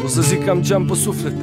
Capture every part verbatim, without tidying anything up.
O să zic că am geam pe suflet.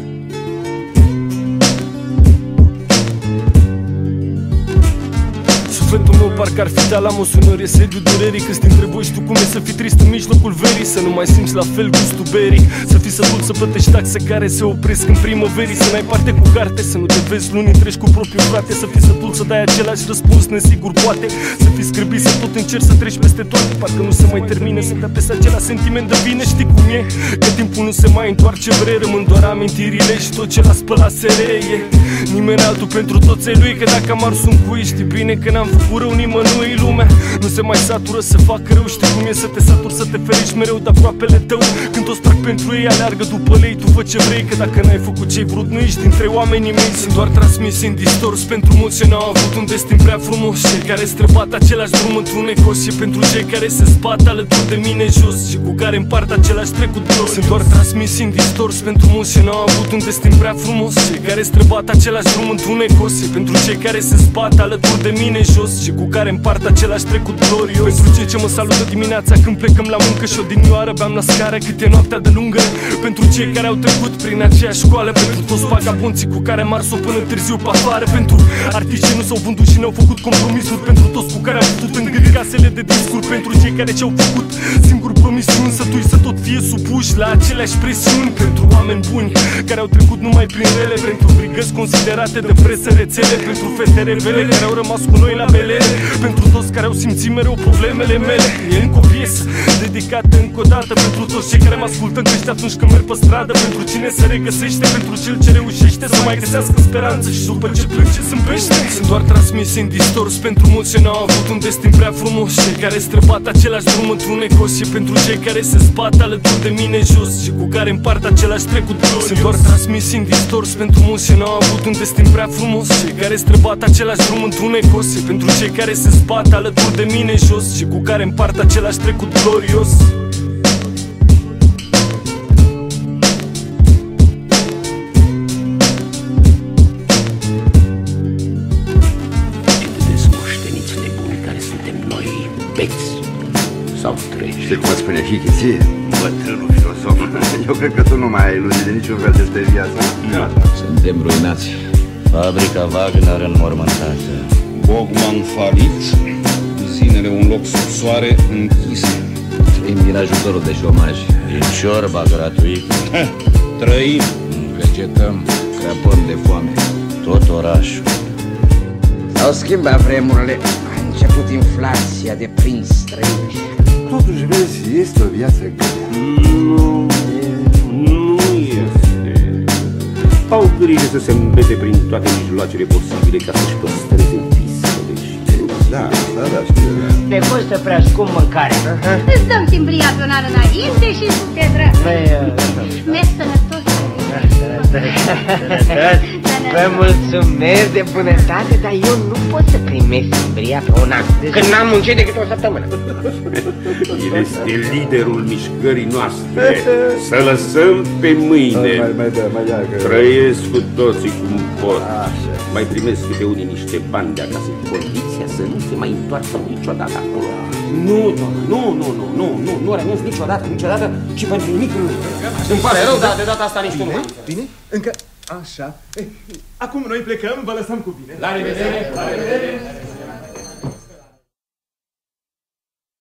Sufletul meu parcă ar fi Talamus, uneori e sediu durerii. Câți dintre voi știu cum e să fii trist în mijlocul verii, să nu mai simți la fel gustul berii, să fii sătul să plătești taxe care se opresc în primăverii, să n-ai parte cu carte, să nu te vezi luni întregi cu propriul frate, să fii sătul să dai același răspuns nesigur poate, să fii scârbit, să tot încerci să treci peste toate, parcă nu se mai termine, să te apese acela sentiment de vine. Știi cum e? Că timpul nu se mai întoarce vrei, rămân doar amintirile și tot ce l-a spălat se reie. Nimeni altul pentru toți ai lui, că dacă am ars un cui, știi bine că n-am făcut rău nimănui. Lumea nu se mai satură să facă rău, știi cum e să te saturi, să te ferești mereu de aproapele tău. Când toți trag pentru ei, aleargă după lei, tu fă ce vrei, că dacă n-ai făcut ce-ai vrut, nu ești dintre oamenii mei. Sunt doar transmis în distors pentru mulți ce n-au avut un destin prea frumos, cei care străbat același drum întunecos, și pentru cei care se zbat alături de mine jos și cu care împart același trecut glorios. Sunt doar transmis în distors pentru mulți ce n-au avut un destin prea frumos, cei care străbat același drum întunecos, și pentru cei care se zbat alături de mine jos și cu care împart același trecut glorios. Pentru cei ce mă salută dimineața când plecăm la muncă și odinioară beam la scară cât e noaptea de lungă, pentru cei care au trecut prin aceeași școală, pentru toți vagabonții cu care am ars-o până târziu pe afară, pentru artiști ce nu s-au vândut și ne-au făcut compromisuri, pentru toți cu care am putut îngâri casele de discuri, pentru cei care ce-au făcut singuri promisiuni sătui să tot fie supuși la aceleași presiuni, pentru oameni buni care au trecut numai prin rele, pentru brigăzi considerate de presă rețele, pentru fete rebele care au rămas cu noi la belele, pentru toți care au simțit mereu problemele mele. E încă o piesă dedicată încă o dată pentru toți cei care mă ascultă în căști atunci când merg pe stradă, pentru cine se regăsește, pentru cel ce reușește să mai găsească speranță și după ce plânge zâmbește. Sunt doar transmis în distors pentru mulți ce n-au avut un destin prea frumos, cei care străbat același drum întunecos, și pentru cei care se zbat alături de mine jos și cu care împart același trecut glorios. Sunt doar transmis în distors pentru mulți ce n-au avut un destin prea frumos, cei care străbat același drum întunecos, și pentru cei care se zbat alături de mine jos și cu care împart același trecut glorios. Beți sau treci. Știi cum spune și Chiție? Bătrânul filosof. Eu cred că tu nu mai ai iluzii de niciun fel despre viața. Da. Suntem ruinați. Fabrica Wagner înmormântată, Bogman falit, uzinele un loc sub soare închise. trăim din ajutorul de șomaj, din ciorba gratuit. Trăim, vegetăm, crăpăm de foame, tot orașul. S-au schimbat vremurile, a început inflația de prin străini. Totuși, vezi, este o viață grea. Nu, nu este. Au grijă să se îmbete prin toate mijloacele posibile ca să-și păstreze visele și... Da, da, da, știu. Ne costă prea scump mâncare. Îți dăm timbria pe un an înainte și tu te dragi. Mergi sănătos. Vă mulțumesc de bunătate, dar eu nu pot să primesc timbria pe un an, când n-am muncit decât o săptămână. El este liderul mișcării noastre. Să lăsăm pe mâine. Mai, mai, da, mai, da, că... Trăiesc cu toții cum pot. Mai primesc câte unii niște bani de acasă, condiția să nu se mai întoarcă niciodată acolo. Nu, doamnă, nu, nu, nu, nu, nu, nu renunț niciodată, niciodată și pentru nimic nu. Îmi pare rău, dar de data asta nici tu nu. Bine? Încă... Așa. Acum noi plecăm, vă lăsăm cu bine. La revedere! La revedere!